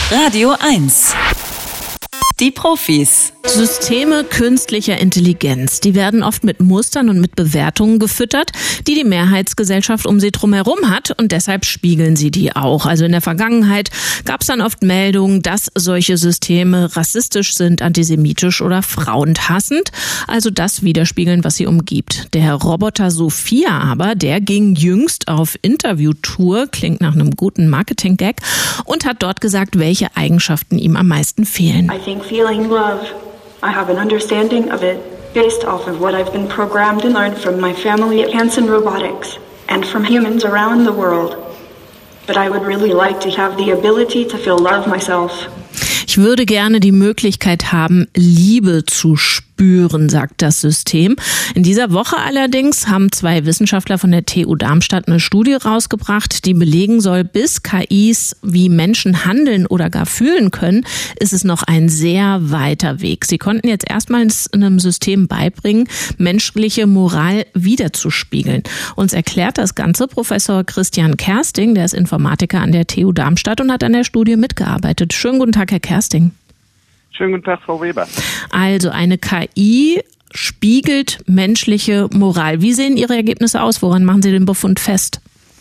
Radio 1. Die Profis. Systeme künstlicher Intelligenz, die werden oft mit Mustern und mit Bewertungen gefüttert, die die Mehrheitsgesellschaft um sie drumherum hat, und deshalb spiegeln sie die auch. Also in der Vergangenheit gab es dann oft Meldungen, dass solche Systeme rassistisch sind, antisemitisch oder frauenhassend, also das widerspiegeln, was sie umgibt. Der Roboter Sophia aber, der ging jüngst auf Interviewtour, klingt nach einem guten Marketing-Gag, und hat dort gesagt, welche Eigenschaften ihm am meisten fehlen. I think feeling love, I have an understanding of it based off of what I've been programmed and learned from my family at Hanson Robotics and from humans around the world. But I would really like to have the ability to feel love myself. Ich würde gerne die Möglichkeit haben, Liebe zu spüren, sagt das System. In dieser Woche allerdings haben 2 Wissenschaftler von der TU Darmstadt eine Studie rausgebracht, die belegen soll, bis KIs wie Menschen handeln oder gar fühlen können, ist es noch ein sehr weiter Weg. Sie konnten jetzt erstmals einem System beibringen, menschliche Moral wiederzuspiegeln. Uns erklärt das Ganze Professor Christian Kersting, der ist Informatiker an der TU Darmstadt und hat an der Studie mitgearbeitet. Schönen guten Tag, Herr Kersting. Schönen guten Tag, Frau Weber. Also eine KI spiegelt menschliche Moral. Wie sehen Ihre Ergebnisse aus? Woran machen Sie den Befund fest?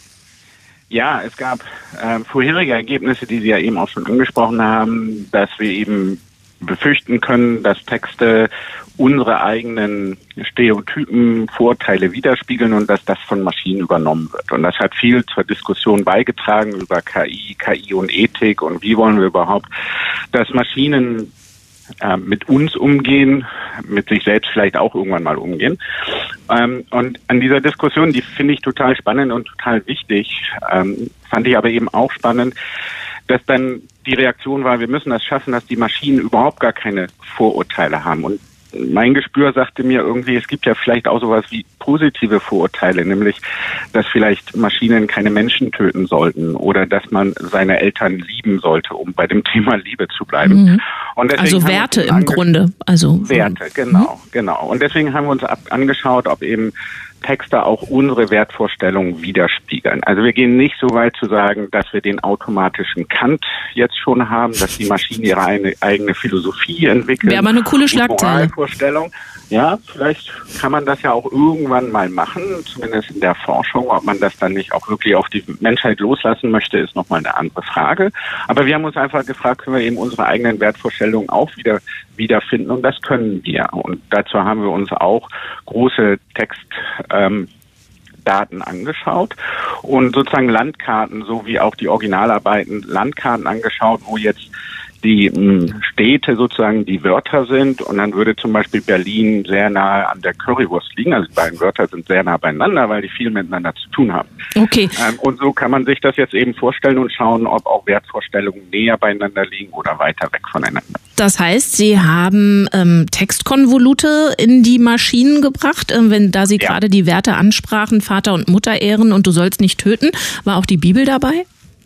Ja, es gab vorherige Ergebnisse, die Sie ja eben auch schon angesprochen haben, dass wir eben befürchten können, dass Texte unsere eigenen Stereotypen, Vorurteile widerspiegeln und dass das von Maschinen übernommen wird. Und das hat viel zur Diskussion beigetragen über KI und Ethik und wie wollen wir überhaupt, dass Maschinen mit uns umgehen, mit sich selbst vielleicht auch irgendwann mal umgehen. Und an dieser Diskussion, die finde ich total spannend und total wichtig, fand ich aber eben auch spannend, dass dann die Reaktion war, wir müssen das schaffen, dass die Maschinen überhaupt gar keine Vorurteile haben. Und mein Gespür sagte mir irgendwie, es gibt ja vielleicht auch sowas wie positive Vorurteile, nämlich, dass vielleicht Maschinen keine Menschen töten sollten oder dass man seine Eltern lieben sollte, um bei dem Thema Liebe zu bleiben. Mhm. Und also Werte im Grunde. Also Werte, genau. Und deswegen haben wir uns angeschaut, ob eben Texte auch unsere Wertvorstellungen widerspiegeln. Also wir gehen nicht so weit zu sagen, dass wir den automatischen Kant jetzt schon haben, dass die Maschinen ihre eigene Philosophie entwickeln. Wäre aber eine coole Schlagzeile. Moralvorstellung. Ja, vielleicht kann man das ja auch irgendwann mal machen, zumindest in der Forschung. Ob man das dann nicht auch wirklich auf die Menschheit loslassen möchte, ist nochmal eine andere Frage. Aber wir haben uns einfach gefragt, können wir eben unsere eigenen Wertvorstellungen auch wiederfinden, und das können wir. Und dazu haben wir uns auch große Textdaten angeschaut und sozusagen Landkarten sowie auch die Originalarbeiten Landkarten angeschaut, wo jetzt die Städte sozusagen die Wörter sind, und dann würde zum Beispiel Berlin sehr nahe an der Currywurst liegen. Also die beiden Wörter sind sehr nah beieinander, weil die viel miteinander zu tun haben. Okay. Und so kann man sich das jetzt eben vorstellen und schauen, ob auch Wertvorstellungen näher beieinander liegen oder weiter weg voneinander. Das heißt, Sie haben Textkonvolute in die Maschinen gebracht, da Sie gerade die Werte ansprachen, Vater und Mutter ehren und du sollst nicht töten. War auch die Bibel dabei?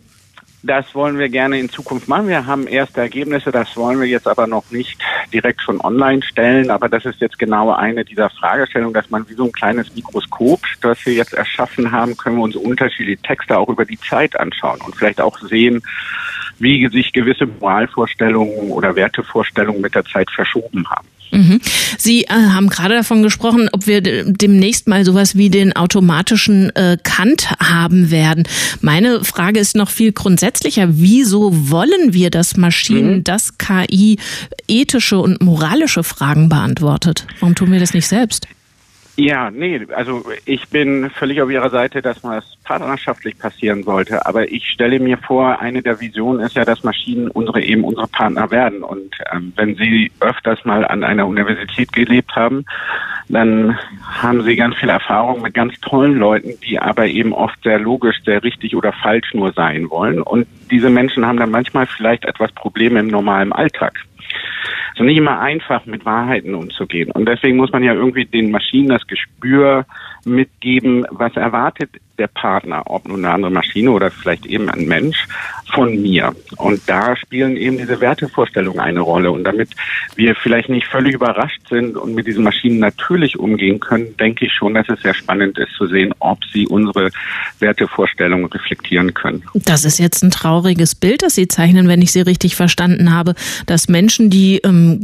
Das wollen wir gerne in Zukunft machen. Wir haben erste Ergebnisse, das wollen wir jetzt aber noch nicht direkt schon online stellen. Aber das ist jetzt genau eine dieser Fragestellungen, dass man wie so ein kleines Mikroskop, das wir jetzt erschaffen haben, können wir uns unterschiedliche Texte auch über die Zeit anschauen und vielleicht auch sehen, wie sich gewisse Moralvorstellungen oder Wertevorstellungen mit der Zeit verschoben haben. Sie haben gerade davon gesprochen, ob wir demnächst mal sowas wie den automatischen Kant haben werden. Meine Frage ist noch viel grundsätzlicher. Wieso wollen wir, dass Maschinen, dass KI ethische und moralische Fragen beantwortet? Warum tun wir das nicht selbst? Ja, also ich bin völlig auf Ihrer Seite, dass man das partnerschaftlich passieren sollte. Aber ich stelle mir vor, eine der Visionen ist ja, dass Maschinen unsere Partner werden. Und wenn Sie öfters mal an einer Universität gelebt haben, dann haben Sie ganz viel Erfahrung mit ganz tollen Leuten, die aber eben oft sehr logisch, sehr richtig oder falsch nur sein wollen. Und diese Menschen haben dann manchmal vielleicht etwas Probleme im normalen Alltag. Es ist nicht immer einfach, mit Wahrheiten umzugehen. Und deswegen muss man ja irgendwie den Maschinen das Gespür mitgeben, was erwartet der Partner, ob nun eine andere Maschine oder vielleicht eben ein Mensch, von mir. Und da spielen eben diese Wertevorstellungen eine Rolle. Und damit wir vielleicht nicht völlig überrascht sind und mit diesen Maschinen natürlich umgehen können, denke ich schon, dass es sehr spannend ist zu sehen, ob sie unsere Wertevorstellungen reflektieren können. Das ist jetzt ein trauriges Bild, das Sie zeichnen, wenn ich Sie richtig verstanden habe, dass Menschen, die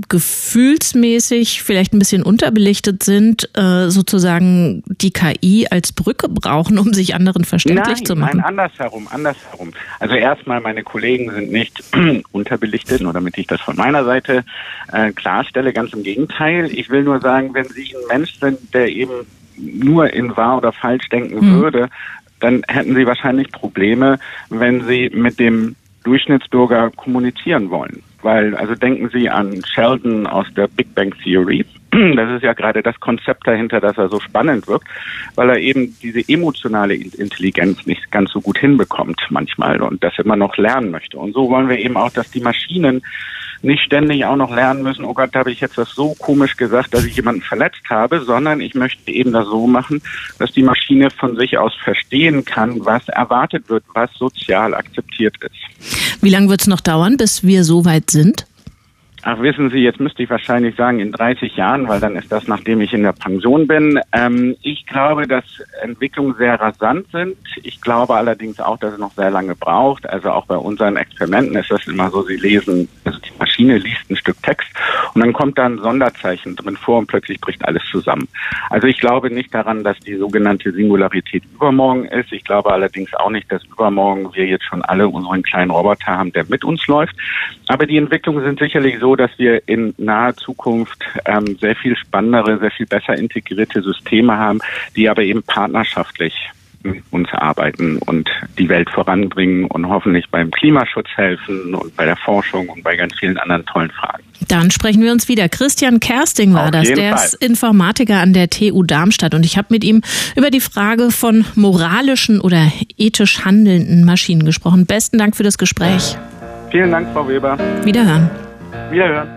gefühlsmäßig vielleicht ein bisschen unterbelichtet sind, sozusagen die KI als Brücke brauchen, um sich anderen verständlich zu machen. Nein, andersherum. Also erstmal, meine Kollegen sind nicht unterbelichtet, nur damit ich das von meiner Seite klarstelle, ganz im Gegenteil. Ich will nur sagen, wenn Sie ein Mensch sind, der eben nur in wahr oder falsch denken würde, dann hätten Sie wahrscheinlich Probleme, wenn Sie mit dem Durchschnittsbürger kommunizieren wollen. Weil, also denken Sie an Sheldon aus der Big Bang Theory. Das ist ja gerade das Konzept dahinter, dass er so spannend wirkt, weil er eben diese emotionale Intelligenz nicht ganz so gut hinbekommt manchmal und das immer noch lernen möchte. Und so wollen wir eben auch, dass die Maschinen nicht ständig auch noch lernen müssen, oh Gott, da habe ich jetzt das so komisch gesagt, dass ich jemanden verletzt habe, sondern ich möchte eben das so machen, dass die Maschine von sich aus verstehen kann, was erwartet wird, was sozial akzeptiert ist. Wie lange wird es noch dauern, bis wir so weit sind? Ach, wissen Sie, jetzt müsste ich wahrscheinlich sagen, in 30 Jahren, weil dann ist das, nachdem ich in der Pension bin. Ich glaube, dass Entwicklungen sehr rasant sind. Ich glaube allerdings auch, dass es noch sehr lange braucht. Also auch bei unseren Experimenten ist das immer so, Sie lesen, also die Maschine liest ein Stück Text und dann kommt da ein Sonderzeichen drin vor und plötzlich bricht alles zusammen. Also ich glaube nicht daran, dass die sogenannte Singularität übermorgen ist. Ich glaube allerdings auch nicht, dass übermorgen wir jetzt schon alle unseren kleinen Roboter haben, der mit uns läuft. Aber die Entwicklungen sind sicherlich so, dass wir in naher Zukunft sehr viel spannendere, sehr viel besser integrierte Systeme haben, die aber eben partnerschaftlich mit uns arbeiten und die Welt voranbringen und hoffentlich beim Klimaschutz helfen und bei der Forschung und bei ganz vielen anderen tollen Fragen. Dann sprechen wir uns wieder. Christian Kersting war das, der ist Informatiker an der TU Darmstadt und ich habe mit ihm über die Frage von moralischen oder ethisch handelnden Maschinen gesprochen. Besten Dank für das Gespräch. Vielen Dank, Frau Weber. Wiederhören. Wiederhören.